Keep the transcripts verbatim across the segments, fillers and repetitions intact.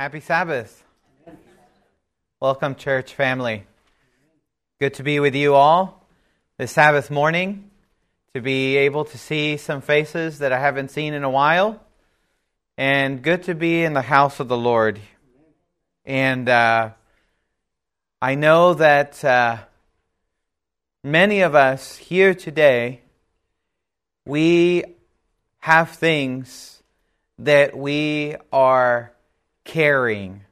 Happy Sabbath. Welcome, church family. Good to be with you all this Sabbath morning, to be able to see some faces that I haven't seen in a while, and good to be in the house of the Lord. And uh, I know that uh, many of us here today, we have things that we are carrying.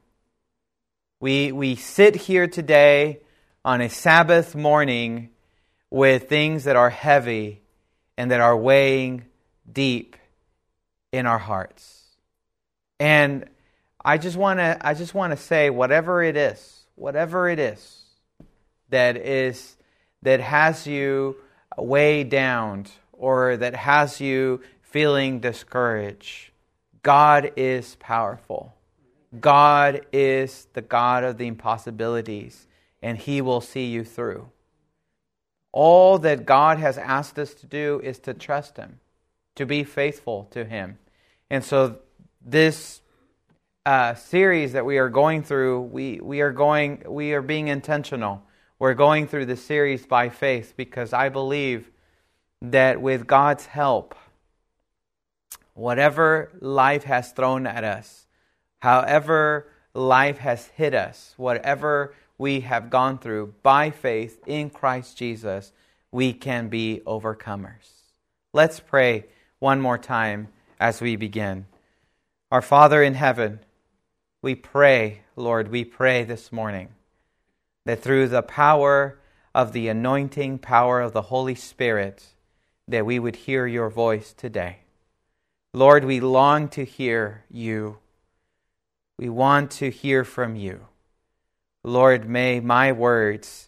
We we sit here today on a Sabbath morning with things that are heavy and that are weighing deep in our hearts. And I just want to I just want to say whatever it is, whatever it is that is that has you weighed down or that has you feeling discouraged, God is powerful. God is the God of the impossibilities, and He will see you through. All that God has asked us to do is to trust Him, to be faithful to Him. And so this uh, series that we are going through, we, we are going, we are being intentional. We're going through this series by faith because I believe that with God's help, whatever life has thrown at us, however life has hit us, whatever we have gone through, by faith in Christ Jesus, we can be overcomers. Let's pray one more time as we begin. Our Father in heaven, we pray, Lord, we pray this morning that through the power of the anointing power of the Holy Spirit, that we would hear your voice today. Lord, we long to hear you. We want to hear from you. Lord, may my words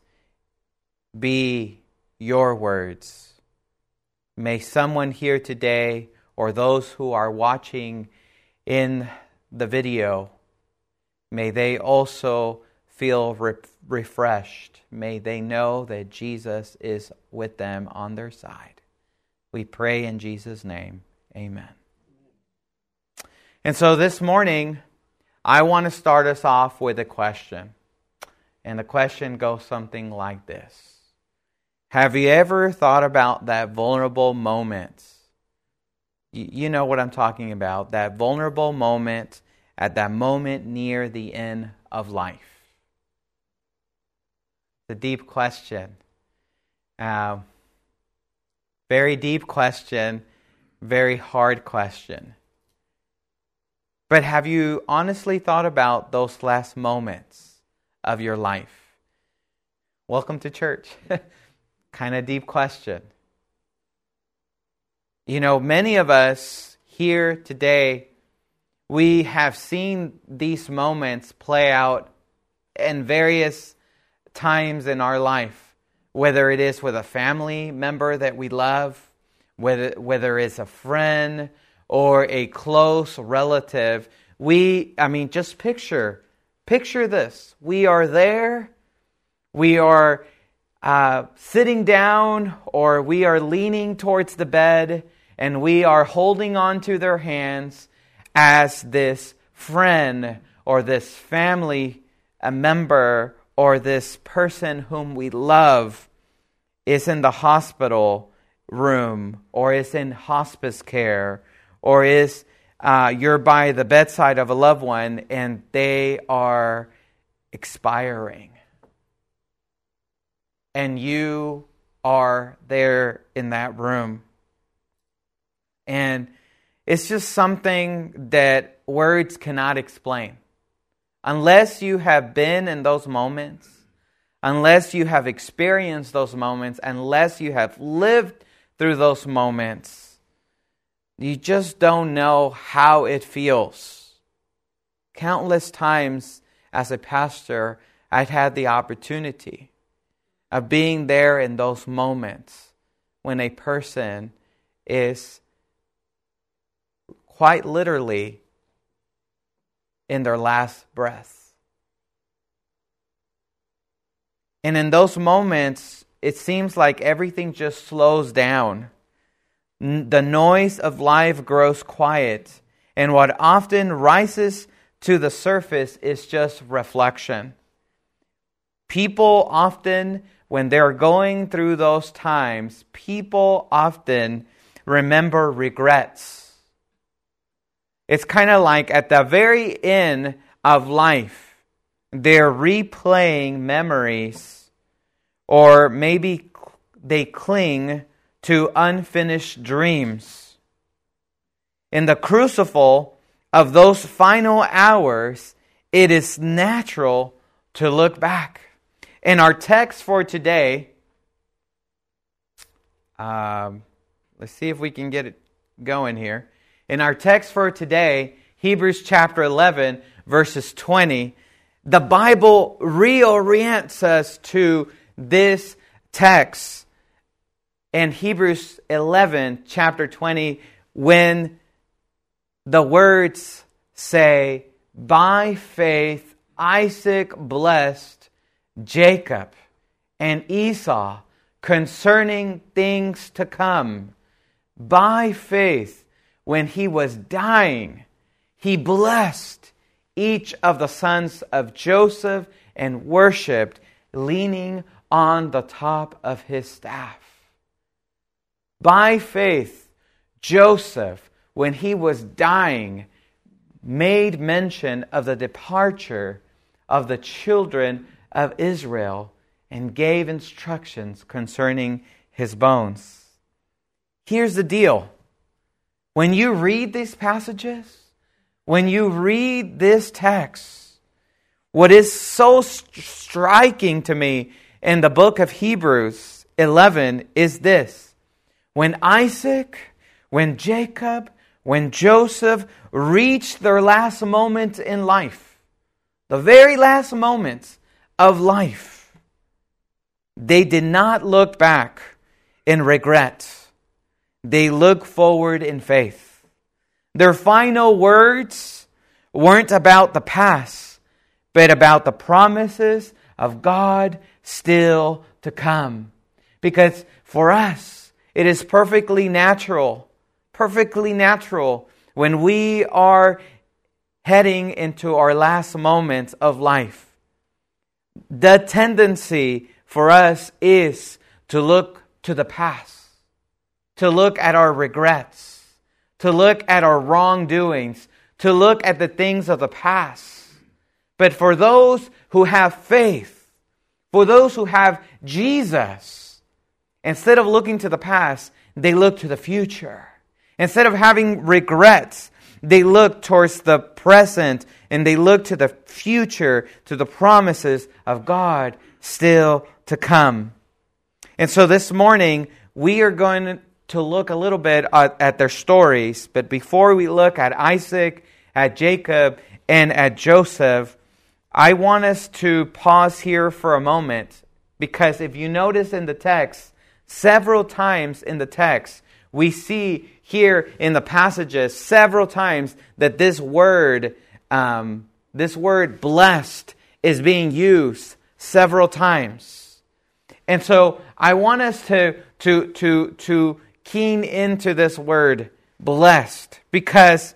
be your words. May someone here today, or those who are watching in the video, may they also feel re- refreshed. May they know that Jesus is with them on their side. We pray in Jesus' name. Amen. And so this morning, I want to start us off with a question. And the question goes something like this. Have you ever thought about that vulnerable moment? You know what I'm talking about. That vulnerable moment at that moment near the end of life. It's a deep question. Uh, very deep question. Very hard question. But have you honestly thought about those last moments of your life? Welcome to church. Kind of deep question. You know, many of us here today, we have seen these moments play out in various times in our life, whether it is with a family member that we love, whether, whether it's a friend, or a close relative. We, I mean, just picture, picture this. We are there, we are uh, sitting down, or we are leaning towards the bed, and we are holding on to their hands as this friend, or this family a member, or this person whom we love is in the hospital room, or is in hospice care, or is uh, you're by the bedside of a loved one and they are expiring. And you are there in that room. And it's just something that words cannot explain. Unless you have been in those moments, unless you have experienced those moments, unless you have lived through those moments, you just don't know how it feels. Countless times as a pastor, I've had the opportunity of being there in those moments when a person is quite literally in their last breath. And in those moments, it seems like everything just slows down. The noise of life grows quiet, and what often rises to the surface is just reflection. People often, when they're going through those times, people often remember regrets. It's kind of like at the very end of life, they're replaying memories, or maybe they cling to unfinished dreams. In the crucible of those final hours, it is natural to look back. In our text for today, um, let's see if we can get it going here. In our text for today, Hebrews chapter eleven, verses twenty, the Bible reorients us to this text in Hebrews eleven, chapter twenty, when the words say, by faith Isaac blessed Jacob and Esau concerning things to come. By faith, when he was dying, he blessed each of the sons of Joseph and worshipped, leaning on the top of his staff. By faith, Joseph, when he was dying, made mention of the departure of the children of Israel and gave instructions concerning his bones. Here's the deal. When you read these passages, when you read this text, what is so st- striking to me in the book of Hebrews eleven is this. When Isaac, when Jacob, when Joseph reached their last moment in life, the very last moments of life, they did not look back in regret. They looked forward in faith. Their final words weren't about the past, but about the promises of God still to come. Because for us, it is perfectly natural, perfectly natural when we are heading into our last moments of life. The tendency for us is to look to the past, to look at our regrets, to look at our wrongdoings, to look at the things of the past. But for those who have faith, for those who have Jesus, instead of looking to the past, they look to the future. Instead of having regrets, they look towards the present and they look to the future, to the promises of God still to come. And so this morning, we are going to look a little bit at, at their stories. But before we look at Isaac, at Jacob, and at Joseph, I want us to pause here for a moment. Because if you notice in the text, several times in the text, we see here in the passages several times that this word, um, this word blessed is being used several times. And so I want us to, to, to, to keen into this word blessed, because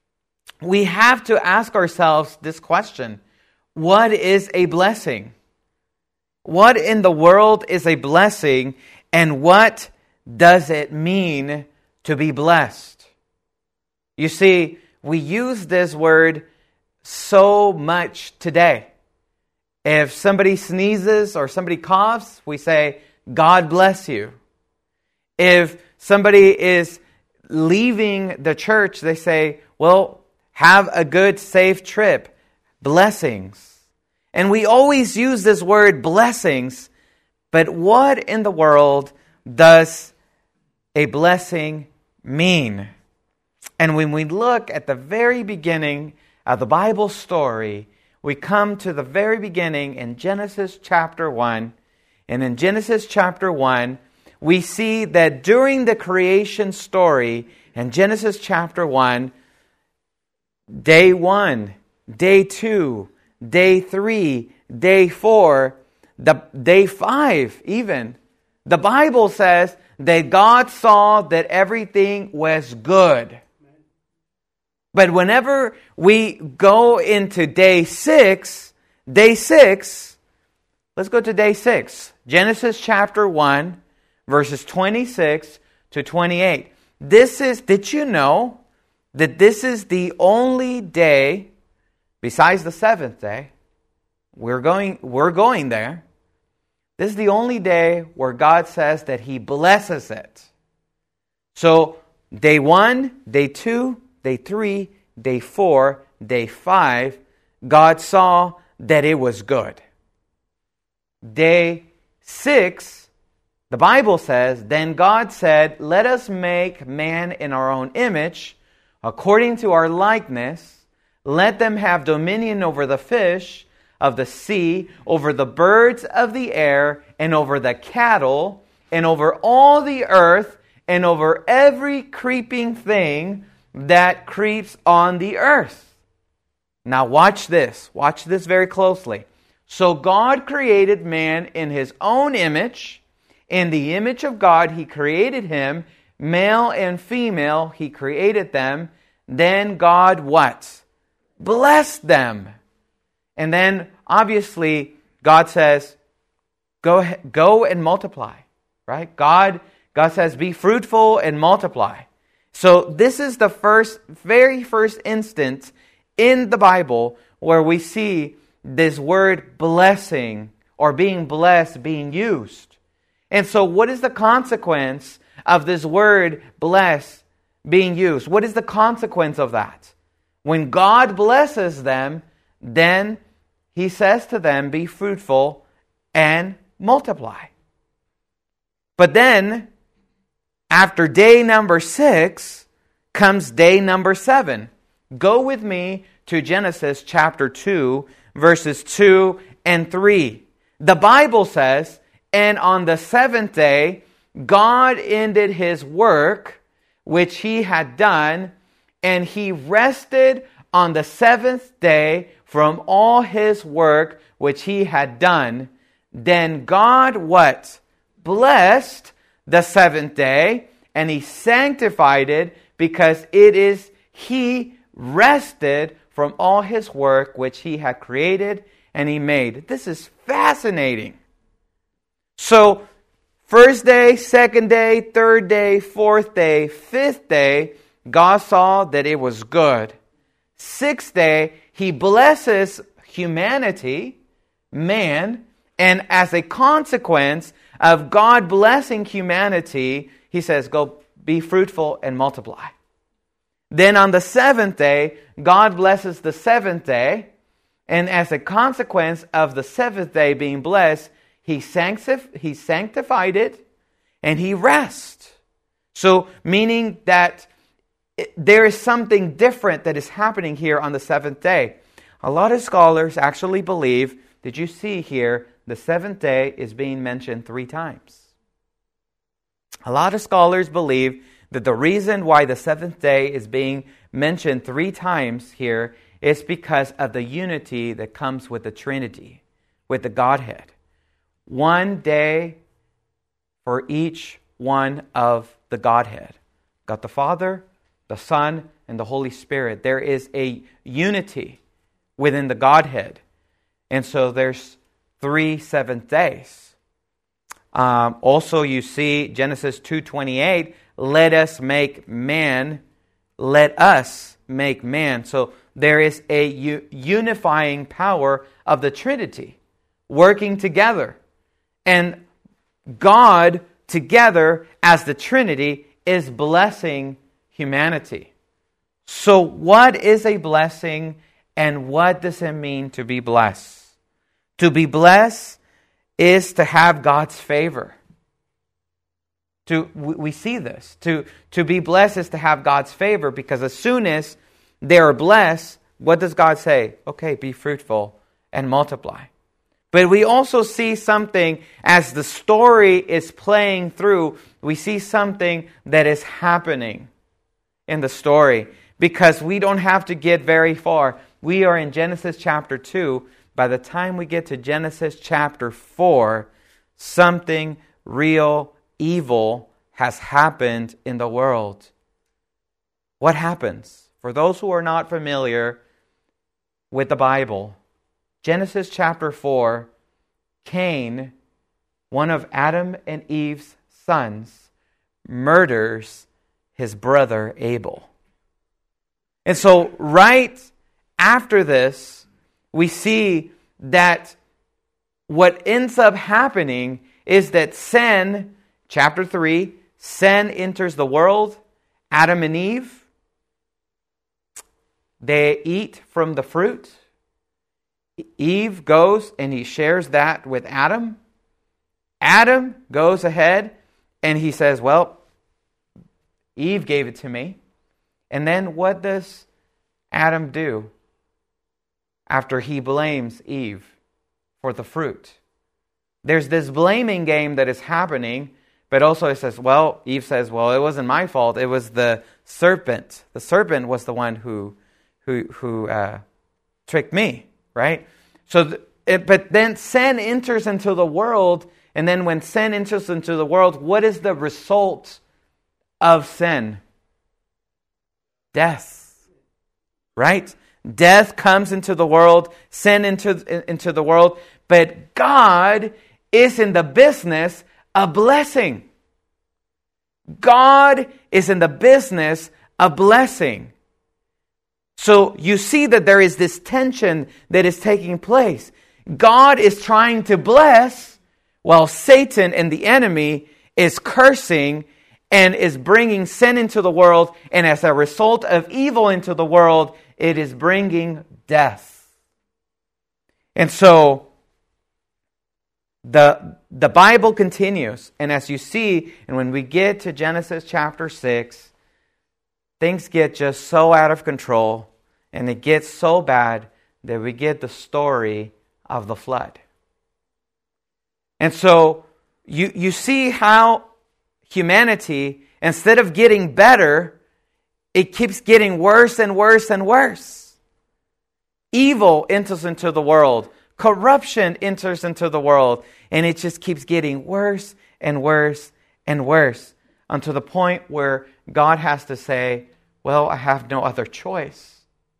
we have to ask ourselves this question. What is a blessing? What in the world is a blessing, and what does it mean to be blessed? You see, we use this word so much today. If somebody sneezes or somebody coughs, we say, God bless you. If somebody is leaving the church, they say, well, have a good, safe trip. Blessings. And we always use this word blessings, but what in the world does a blessing mean? And when we look at the very beginning of the Bible story, we come to the very beginning in Genesis chapter one. And in Genesis chapter one, we see that during the creation story in Genesis chapter one, day one, day two, day three, day four, the day five even, the Bible says that God saw that everything was good. But whenever we go into day six, day six, let's go to day six. Genesis chapter one, verses twenty-six to twenty-eight. This is, did you know that this is the only day, besides the seventh day, we're going, we're going there. This is the only day where God says that He blesses it. So, day one, day two, day three, day four, day five, God saw that it was good. Day six, the Bible says, then God said, let us make man in our own image, according to our likeness. Let them have dominion over the fish of the sea, over the birds of the air, and over the cattle, and over all the earth, and over every creeping thing that creeps on the earth. Now watch this. Watch this very closely. So God created man in His own image. In the image of God, He created him. Male and female, He created them. Then God what? Blessed them. And then, obviously, God says, go, go and multiply. Right? God, God says, be fruitful and multiply. So this is the first, very first instance in the Bible where we see this word blessing or being blessed being used. And so what is the consequence of this word bless being used? What is the consequence of that? When God blesses them, then He says to them, be fruitful and multiply. But then, after day number six, comes day number seven. Go with me to Genesis chapter two, verses two and three. The Bible says, and on the seventh day, God ended His work, which He had done, and He rested on the seventh day from all His work, which He had done. Then God, what? Blessed the seventh day, and He sanctified it, because it is He rested from all His work which He had created and He made. This is fascinating. So, first day, second day, third day, fourth day, fifth day, God saw that it was good. Sixth day, He blesses humanity, man, and as a consequence of God blessing humanity, He says, go be fruitful and multiply. Then on the seventh day, God blesses the seventh day, and as a consequence of the seventh day being blessed, He sanctif- He sanctified it, and He rests. So, meaning that it, there is something different that is happening here on the seventh day. A lot of scholars actually believe, did you see here, the seventh day is being mentioned three times. A lot of scholars believe that the reason why the seventh day is being mentioned three times here is because of the unity that comes with the Trinity, with the Godhead. One day for each one of the Godhead. God the Father, the Son, and the Holy Spirit. There is a unity within the Godhead. And so there's three seventh days. Um, also, you see Genesis two twenty-eight, let us make man, let us make man. So there is a u- unifying power of the Trinity working together. And God together as the Trinity is blessing humanity. So what is a blessing and what does it mean to be blessed? To be blessed is to have God's favor. To, we see this. To, to be blessed is to have God's favor, because as soon as they are blessed, what does God say? Okay, be fruitful and multiply. But we also see something as the story is playing through. We see something that is happening in the story, because we don't have to get very far. We are in Genesis chapter two. By the time we get to Genesis chapter four, something real evil has happened in the world. What happens? For those who are not familiar with the Bible, Genesis chapter four, Cain, one of Adam and Eve's sons, murders his brother Abel. And so right after this, we see that what ends up happening is that sin, chapter three, sin enters the world. Adam and Eve, they eat from the fruit. Eve goes and he shares that with Adam. Adam goes ahead and he says, well, Eve gave it to me. And then what does Adam do after he blames Eve for the fruit? There's this blaming game that is happening, but also it says, well, Eve says, well, it wasn't my fault. It was the serpent. The serpent was the one who who who uh, tricked me, right? So, th- it, but then sin enters into the world, and then when sin enters into the world, what is the result of sin? Death, right? Death comes into the world, sin into, into the world, but God is in the business of blessing. God is in the business of blessing. So you see that there is this tension that is taking place. God is trying to bless while Satan and the enemy is cursing and is bringing sin into the world. And as a result of evil into the world, it is bringing death. And so the, the Bible continues. And as you see, and when we get to Genesis chapter six, things get just so out of control, and it gets so bad that we get the story of the flood. And so you, you see how humanity, instead of getting better, it keeps getting worse and worse and worse. Evil enters into the world. Corruption enters into the world. And it just keeps getting worse and worse and worse, until the point where God has to say, well, I have no other choice.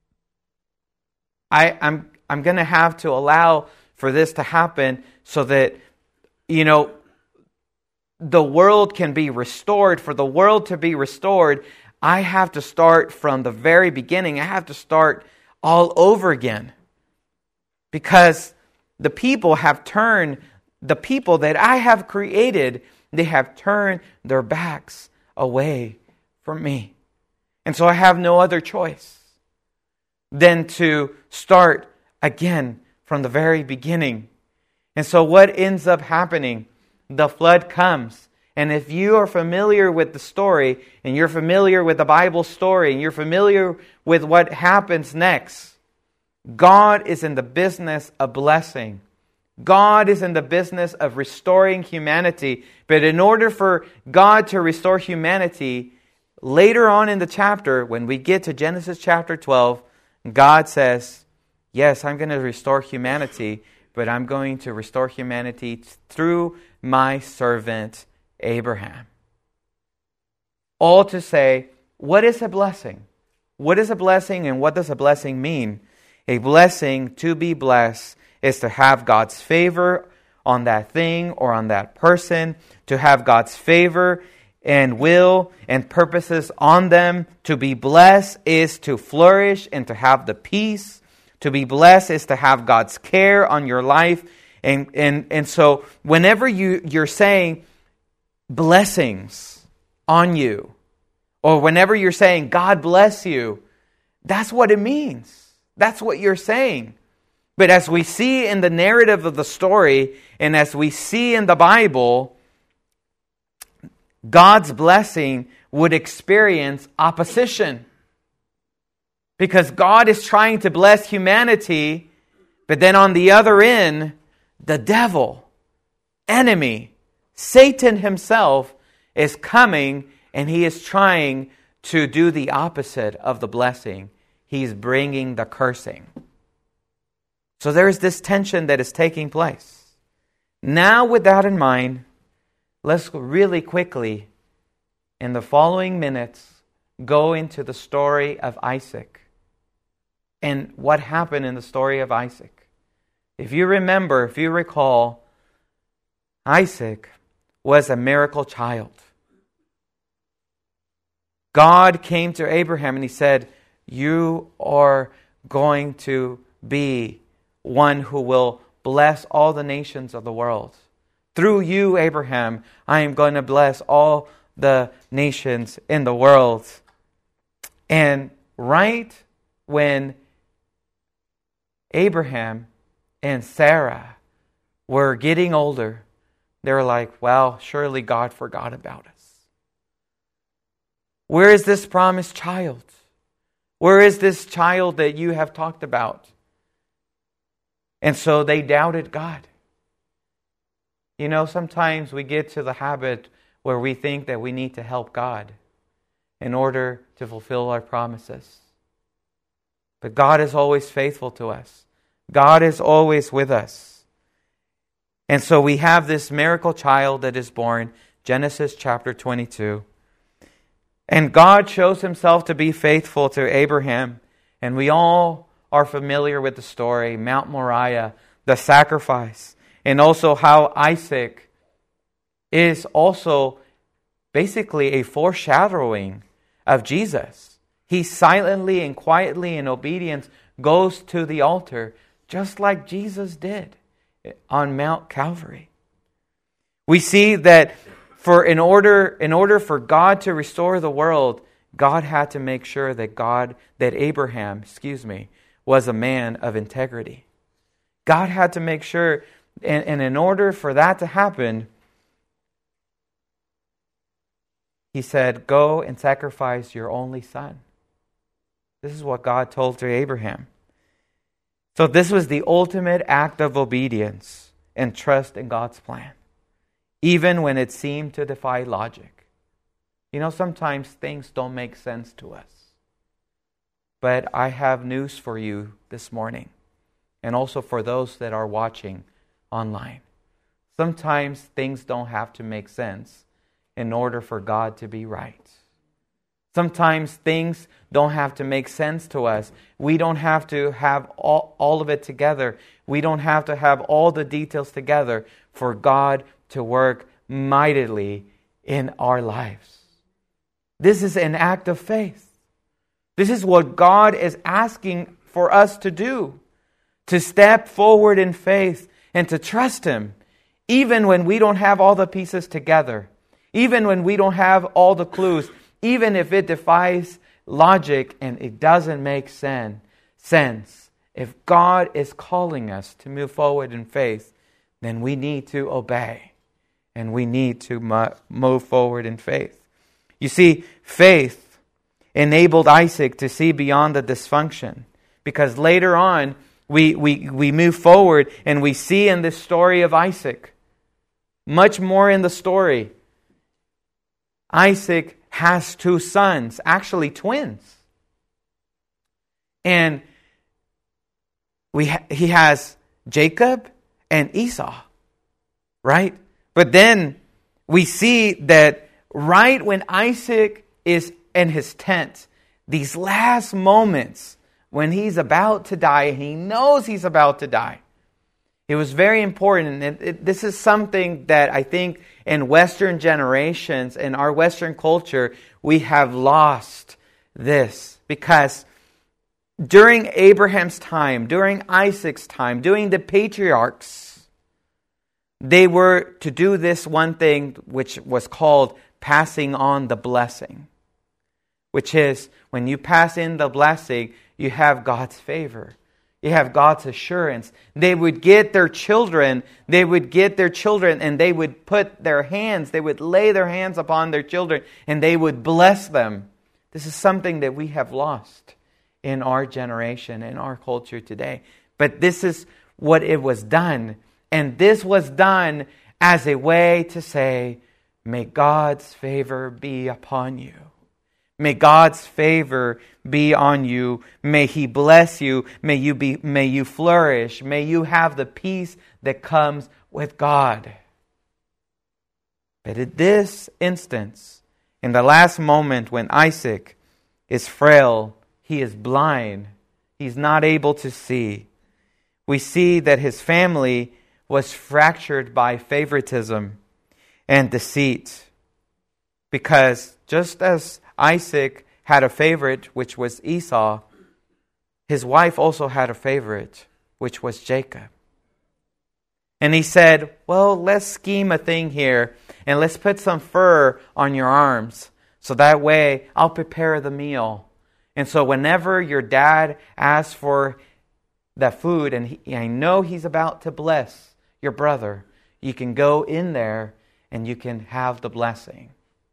I, I'm I'm going to have to allow for this to happen so that, you know, the world can be restored. For the world to be restored, I have to start from the very beginning. I have to start all over again. Because the people have turned, the people that I have created, they have turned their backs away from me. And so I have no other choice than to start again from the very beginning. And so what ends up happening? The flood comes. And if you are familiar with the story, and you're familiar with the Bible story, and you're familiar with what happens next, God is in the business of blessing. God is in the business of restoring humanity. But in order for God to restore humanity, later on in the chapter, when we get to Genesis chapter twelve, God says, yes, I'm going to restore humanity, but I'm going to restore humanity through my servant Abraham. All to say, what is a blessing? What is a blessing, and what does a blessing mean? A blessing, to be blessed, is to have God's favor on that thing or on that person, to have God's favor and will and purposes on them. To be blessed is to flourish and to have the peace. To be blessed is to have God's care on your life. And and, and so whenever you, you're saying blessings on you, or whenever you're saying God bless you, that's what it means. That's what you're saying. But as we see in the narrative of the story, and as we see in the Bible, God's blessing would experience opposition. Because God is trying to bless humanity, but then on the other end, the devil, enemy, Satan himself is coming, and he is trying to do the opposite of the blessing. He's bringing the cursing. So there is this tension that is taking place. Now, with that in mind, let's really quickly, in the following minutes, go into the story of Isaac and what happened in the story of Isaac. If you remember, if you recall, Isaac was a miracle child. God came to Abraham and he said, you are going to be one who will bless all the nations of the world. Through you, Abraham, I am going to bless all the nations in the world. And right when Abraham and Sarah were getting older, they were like, well, surely God forgot about us. Where is this promised child? Where is this child that you have talked about? And so they doubted God. You know, sometimes we get to the habit where we think that we need to help God in order to fulfill our promises. But God is always faithful to us. God is always with us. And so we have this miracle child that is born, Genesis chapter twenty-two. And God shows himself to be faithful to Abraham. And we all are familiar with the story, Mount Moriah, the sacrifice. And also how Isaac is also basically a foreshadowing of Jesus. He silently and quietly in obedience goes to the altar, just like Jesus did on Mount Calvary. We see that for in order in order for God to restore the world, God had to make sure that God that Abraham, excuse me, was a man of integrity. God had to make sure, and, and in order for that to happen, he said, go and sacrifice your only son. This is what God told to Abraham. So this was the ultimate act of obedience and trust in God's plan, even when it seemed to defy logic. You know, sometimes things don't make sense to us. But I have news for you this morning, and also for those that are watching online. Sometimes things don't have to make sense in order for God to be right. Sometimes things don't have to make sense to us. We don't have to have all, all of it together. We don't have to have all the details together for God to work mightily in our lives. This is an act of faith. This is what God is asking for us to do. To step forward in faith and to trust Him, even when we don't have all the pieces together. Even when we don't have all the clues. Even if it defies logic and it doesn't make sen- sense. If God is calling us to move forward in faith, then we need to obey. And we need to mo- move forward in faith. You see, faith enabled Isaac to see beyond the dysfunction. Because later on, we, we, we move forward and we see in this story of Isaac, much more in the story, Isaac has two sons, actually twins. And we ha- he has Jacob and Esau, right? But then we see that right when Isaac is in his tent, these last moments when he's about to die, he knows he's about to die. It was very important. And it, this is something that I think in Western generations, in our Western culture, we have lost this. Because during Abraham's time, during Isaac's time, during the patriarchs, they were to do this one thing which was called passing on the blessing. Which is, when you pass in the blessing, you have God's favor. You have God's assurance. They would get their children, they would get their children and they would put their hands, they would lay their hands upon their children and they would bless them. This is something that we have lost in our generation, in our culture today. But this is what it was done. And this was done as a way to say, may God's favor be upon you. May God's favor be on you. May He bless you. May you be, may you flourish. May you have the peace that comes with God. But at this instance, in the last moment when Isaac is frail. He is blind. He's not able to see. We see that his family was fractured by favoritism and deceit. Because just as Isaac had a favorite, which was Esau, his wife also had a favorite, which was Jacob. And he said, well, let's scheme a thing here, and let's put some fur on your arms, so that way I'll prepare the meal. And so whenever your dad asks for that food, and he, I know he's about to bless your brother, you can go in there and you can have the blessing.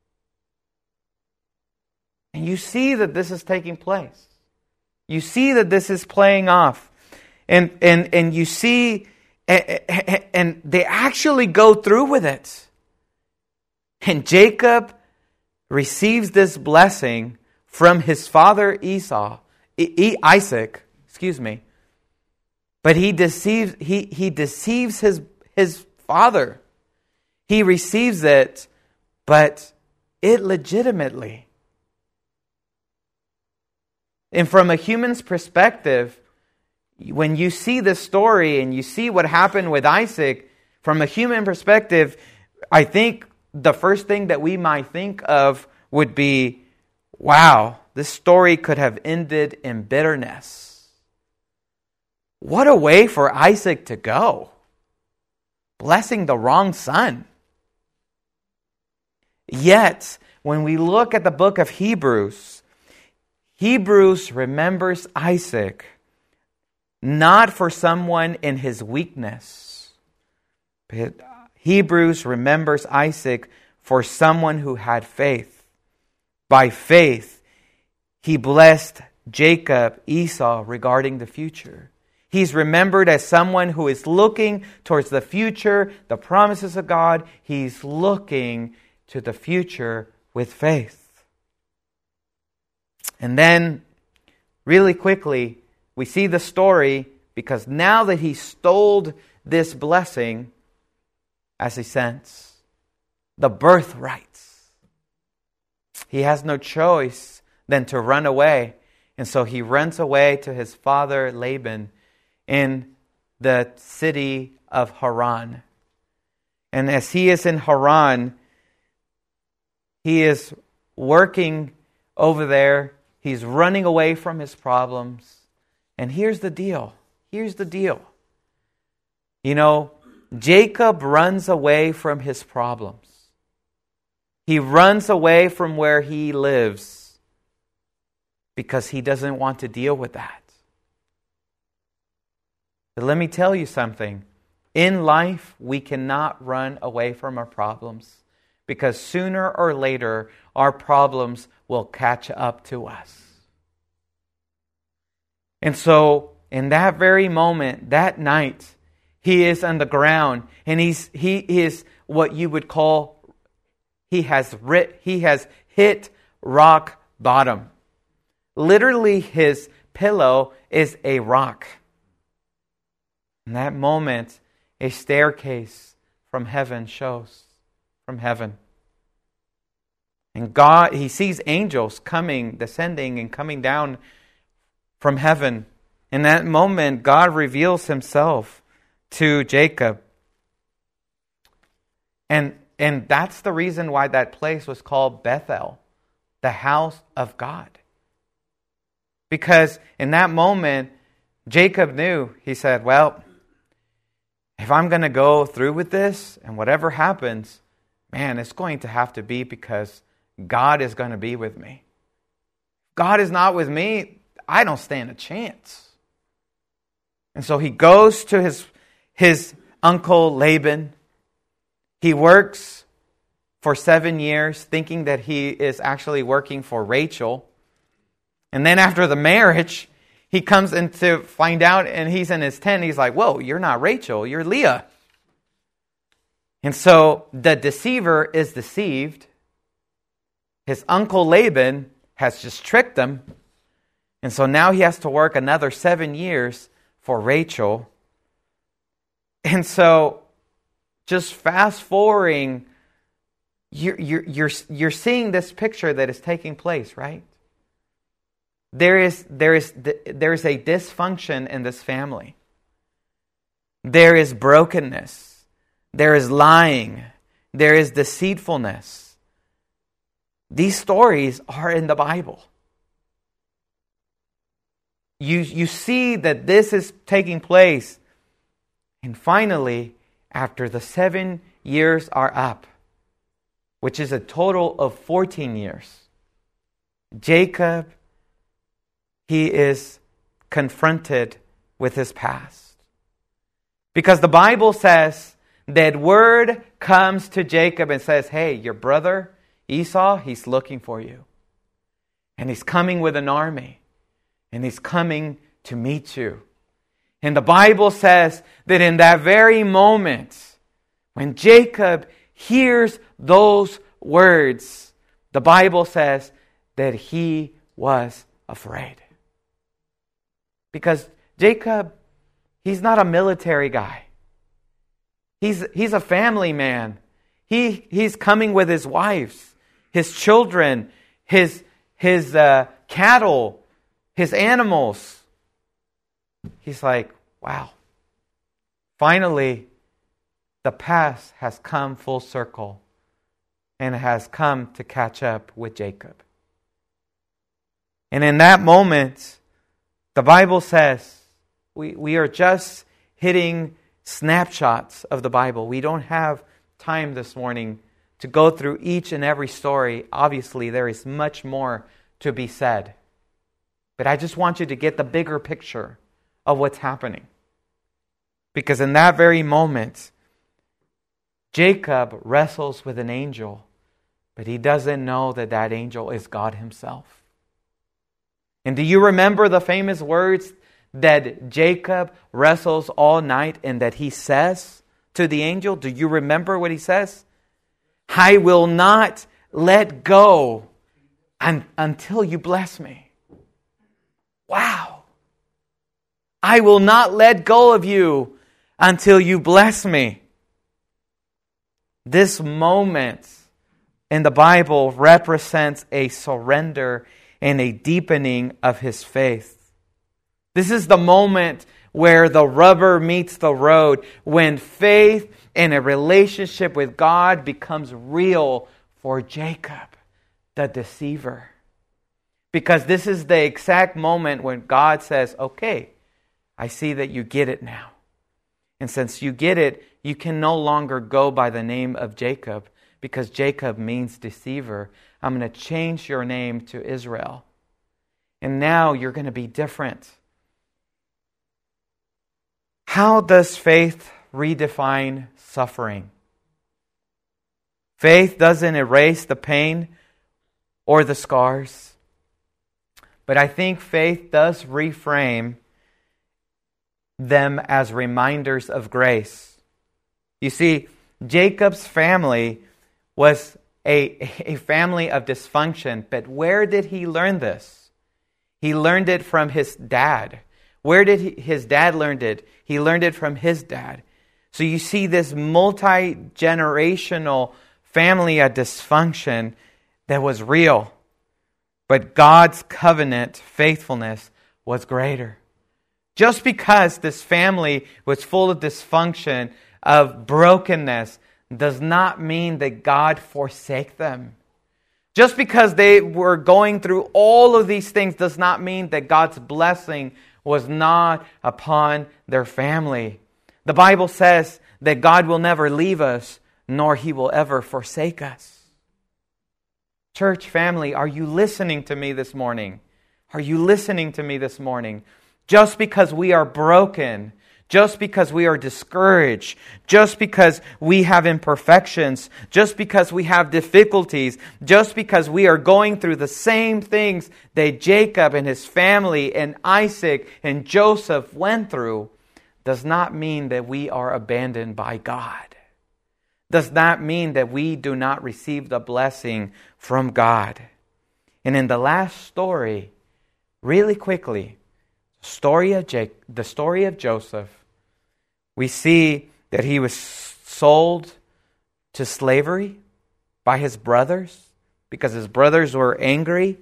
And you see that this is taking place. You see that this is playing off. And and and you see, and, and they actually go through with it. And Jacob receives this blessing from his father Esau, e- Isaac, excuse me. But he deceives he he deceives his his father. He receives it, but illegitimately. And from a human's perspective, when you see this story and you see what happened with Isaac, from a human perspective, I think the first thing that we might think of would be, wow, this story could have ended in bitterness. What a way for Isaac to go. Blessing the wrong son. Yet, when we look at the book of Hebrews, Hebrews remembers Isaac not for someone in his weakness, but Hebrews remembers Isaac for someone who had faith. By faith, he blessed Jacob, Esau, regarding the future. He's remembered as someone who is looking towards the future, the promises of God. He's looking to the future with faith. And then, really quickly, we see the story because now that he stole this blessing, as he sense, the birthrights, he has no choice than to run away. And so he runs away to his father Laban in the city of Haran. And as he is in Haran, he is working over there. He's running away from his problems. And here's the deal. Here's the deal. You know, Jacob runs away from his problems. He runs away from where he lives because he doesn't want to deal with that. But let me tell you something. In life, we cannot run away from our problems because sooner or later, our problems will catch up to us. And so, in that very moment, that night, he is on the ground, and he's he is what you would call he has rit, he has hit rock bottom. Literally, his pillow is a rock. In that moment, a staircase from heaven shows from heaven. And God, he sees angels coming, descending, and coming down from heaven. In that moment, God reveals himself to Jacob. And, and that's the reason why that place was called Bethel, the house of God. Because in that moment, Jacob knew, he said, well, if I'm going to go through with this and whatever happens, man, it's going to have to be because God is going to be with me. God is not with me, I don't stand a chance. And so he goes to his, his uncle Laban. He works for seven years thinking that he is actually working for Rachel. And then after the marriage, he comes in to find out and he's in his tent. He's like, whoa, you're not Rachel, you're Leah. And so the deceiver is deceived. His uncle Laban has just tricked him. And so now he has to work another seven years for Rachel. And so just fast forwarding, you're, you're, you're, you're seeing this picture that is taking place, right? there is, there is, there is a dysfunction in this family. There is brokenness. There is lying. There is deceitfulness. These stories are in the Bible. You, you see that this is taking place. And finally, after the seven years are up, which is a total of fourteen years, Jacob, he is confronted with his past. Because the Bible says that word comes to Jacob and says, hey, your brother Esau, he's looking for you. And he's coming with an army. And he's coming to meet you. And the Bible says that in that very moment, when Jacob hears those words, the Bible says that he was afraid. Because Jacob, he's not a military guy. He's, he's a family man. He, he's coming with his wives, his children, his, his uh, cattle, his animals. He's like, wow. Finally, the past has come full circle and has come to catch up with Jacob. And in that moment, the Bible says, we, we are just hitting snapshots of the Bible. We don't have time this morning to go through each and every story. Obviously, there is much more to be said. But I just want you to get the bigger picture of what's happening. Because in that very moment, Jacob wrestles with an angel, but he doesn't know that that angel is God himself. And do you remember the famous words that Jacob wrestles all night and that he says to the angel? Do you remember what he says? I will not let go un- until you bless me. Wow. I will not let go of you until you bless me. This moment in the Bible represents a surrender and a deepening of his faith. This is the moment where the rubber meets the road, when faith and a relationship with God becomes real for Jacob, the deceiver. Because this is the exact moment when God says, okay, I see that you get it now. And since you get it, you can no longer go by the name of Jacob, because Jacob means deceiver. I'm going to change your name to Israel. And now you're going to be different. How does faith redefine suffering? Faith doesn't erase the pain or the scars. But I think faith does reframe them as reminders of grace. You see, Jacob's family was a, a family of dysfunction, but where did he learn this? He learned it from his dad. Where did he, his dad learn it? He learned it from his dad. So you see this multi-generational family of dysfunction that was real. But God's covenant faithfulness was greater. Just because this family was full of dysfunction, of brokenness, does not mean that God forsake them. Just because they were going through all of these things does not mean that God's blessing was not upon their family. The Bible says that God will never leave us, nor He will ever forsake us. Church family, are you listening to me this morning? Are you listening to me this morning? Just because we are broken, just because we are discouraged, just because we have imperfections, just because we have difficulties, just because we are going through the same things that Jacob and his family and Isaac and Joseph went through, does not mean that we are abandoned by God. Does not mean that we do not receive the blessing from God. And in the last story, really quickly, story of Jake, the story of Joseph, we see that he was sold to slavery by his brothers because his brothers were angry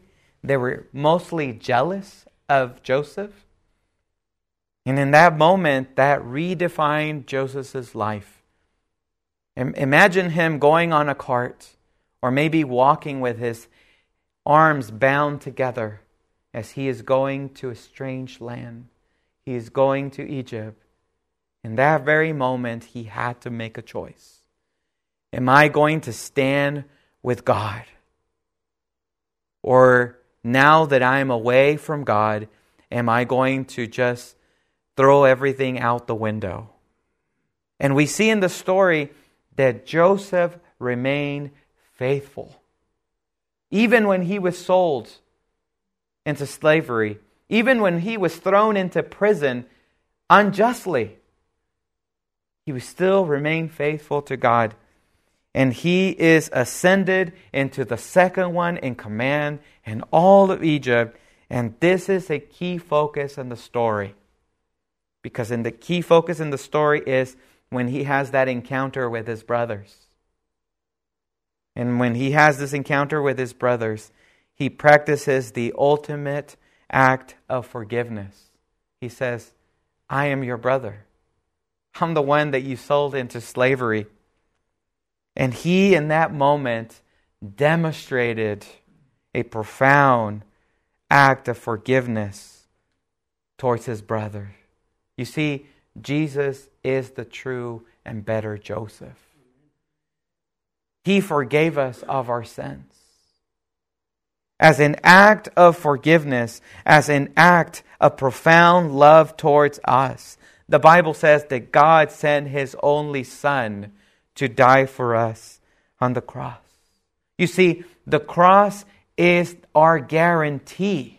they were mostly jealous of Joseph. And in that moment, that redefined Joseph's life. Imagine him going on a cart, or maybe walking with his arms bound together as he is going to a strange land. He is going to Egypt. In that very moment, he had to make a choice. Am I going to stand with God? Or now that I am away from God, am I going to just throw everything out the window? And we see in the story that Joseph remained faithful. Even when he was sold into slavery, even when he was thrown into prison unjustly, he would still remain faithful to God. And he is ascended into the second one in command in all of Egypt. And this is a key focus in the story. Because in the key focus in the story is when he has that encounter with his brothers. And when he has this encounter with his brothers, he practices the ultimate act of forgiveness. He says, I am your brother. I'm the one that you sold into slavery. And he, in that moment, demonstrated a profound act of forgiveness towards his brother. You see, Jesus is the true and better Joseph. He forgave us of our sins. As an act of forgiveness, as an act of profound love towards us, the Bible says that God sent His only Son to die for us on the cross. You see, the cross is our guarantee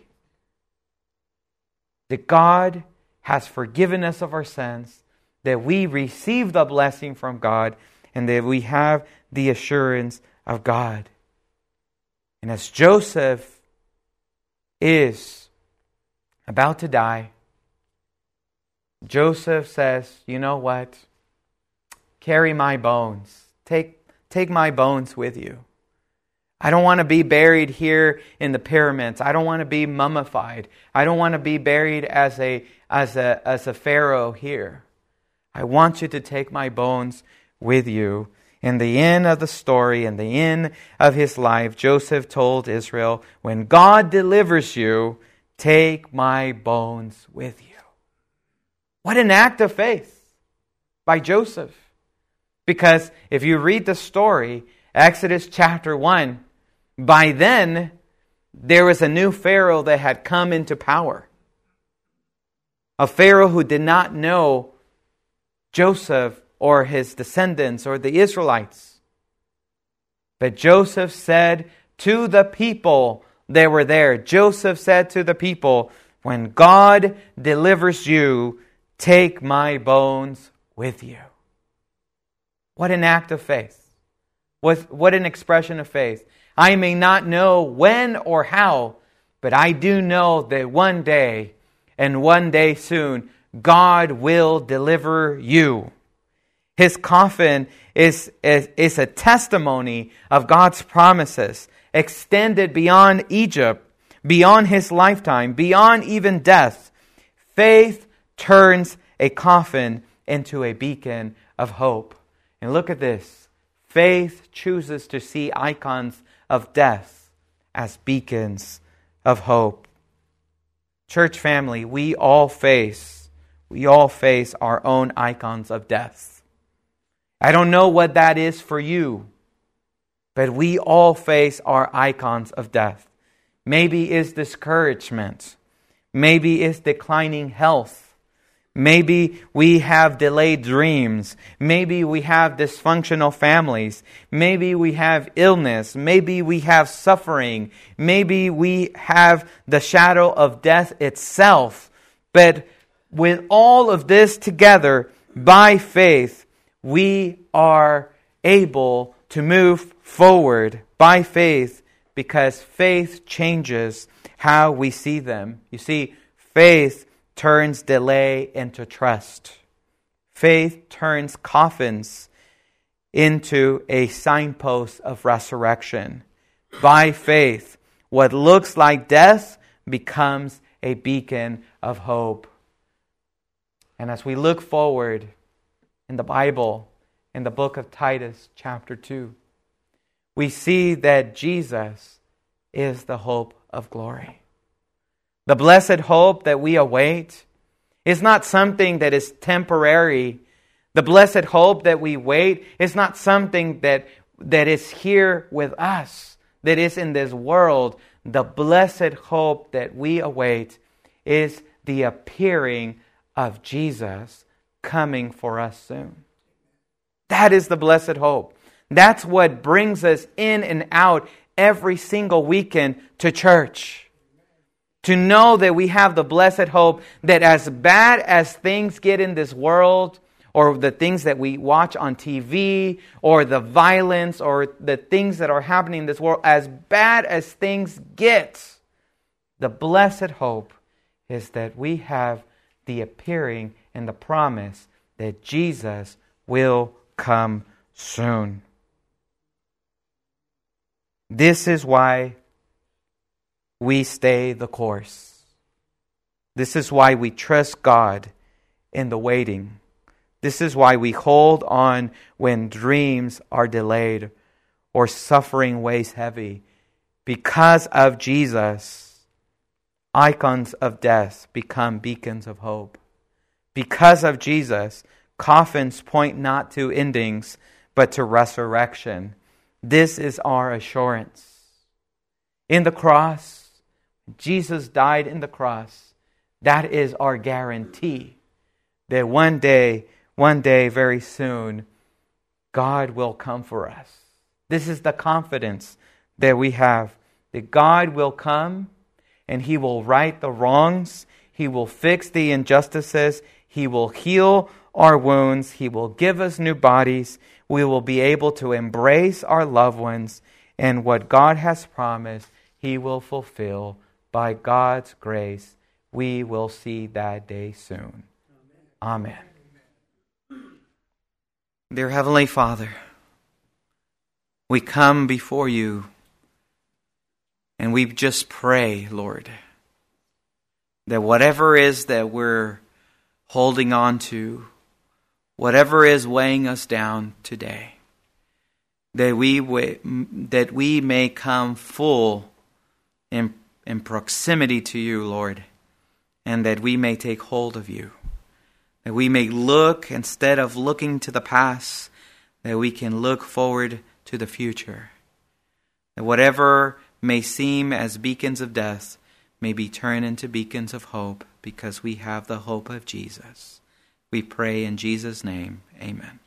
that God has forgiven us of our sins, that we receive the blessing from God, and that we have the assurance of God. And as Joseph is about to die, Joseph says, you know what? Carry my bones. Take, take my bones with you. I don't want to be buried here in the pyramids. I don't want to be mummified. I don't want to be buried as a, as a, as a pharaoh here. I want you to take my bones with you. In the end of the story, in the end of his life, Joseph told Israel, when God delivers you, take my bones with you. What an act of faith by Joseph. Because if you read the story, Exodus chapter one, by then, there was a new Pharaoh that had come into power. A Pharaoh who did not know Joseph or his descendants or the Israelites. But Joseph said to the people that were there, Joseph said to the people, when God delivers you, take my bones with you. What an act of faith. What, what an expression of faith. I may not know when or how, but I do know that one day, and one day soon, God will deliver you. His coffin is, is, is a testimony of God's promises, extended beyond Egypt, beyond his lifetime, beyond even death. Faith turns a coffin into a beacon of hope. And look at this. Faith chooses to see icons of death as beacons of hope. Church family, we all face, we all face our own icons of death. I don't know what that is for you, but we all face our icons of death. Maybe it's discouragement. Maybe it's declining health. Maybe we have delayed dreams. Maybe we have dysfunctional families. Maybe we have illness. Maybe we have suffering. Maybe we have the shadow of death itself. But with all of this together, by faith, we are able to move forward by faith because faith changes how we see them. You see, faith turns delay into trust. Faith turns coffins into a signpost of resurrection. By faith, What looks like death becomes a beacon of hope. And as we look forward in the Bible, in the book of Titus, chapter two, we see that Jesus is the hope of glory. The blessed hope that we await is not something that is temporary. The blessed hope that we wait is not something that, that is here with us, that is in this world. The blessed hope that we await is the appearing of Jesus coming for us soon. That is the blessed hope. That's what brings us in and out every single weekend to church. To know that we have the blessed hope that as bad as things get in this world, or the things that we watch on T V, or the violence, or the things that are happening in this world, as bad as things get, the blessed hope is that we have the appearing and the promise that Jesus will come soon. This is why we stay the course. This is why we trust God in the waiting. This is why we hold on when dreams are delayed or suffering weighs heavy. Because of Jesus, icons of death become beacons of hope. Because of Jesus, coffins point not to endings, but to resurrection. This is our assurance. In the cross, Jesus died in the cross. That is our guarantee that one day, one day, very soon, God will come for us. This is the confidence that we have, that God will come and He will right the wrongs. He will fix the injustices. He will heal our wounds. He will give us new bodies. We will be able to embrace our loved ones. And what God has promised, He will fulfill. By God's grace, we will see that day soon. Amen. Amen. Dear Heavenly Father, we come before You and we just pray, Lord, that whatever is that we're holding on to, whatever is weighing us down today, that we that we may come full in, in proximity to You, Lord, and that we may take hold of You. That we may look, instead of looking to the past, that we can look forward to the future. That whatever may seem as beacons of death may be turned into beacons of hope, because we have the hope of Jesus. We pray in Jesus' name. Amen.